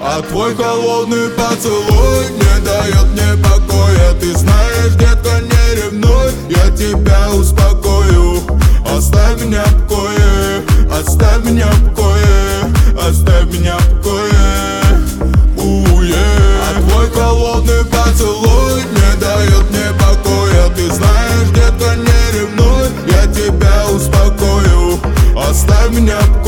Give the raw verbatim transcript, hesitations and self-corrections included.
А твой холодный поцелуй не дает мне покоя. Ты знаешь, детка, не ревнуй, я тебя успокою. Оставь меня в покое, оставь меня в покое, оставь меня в покое. У-е. А твой холодный поцелуй не дает мне покоя. Ты знаешь, детка, не ревнуй, я тебя успокою. Оставь меня в покое.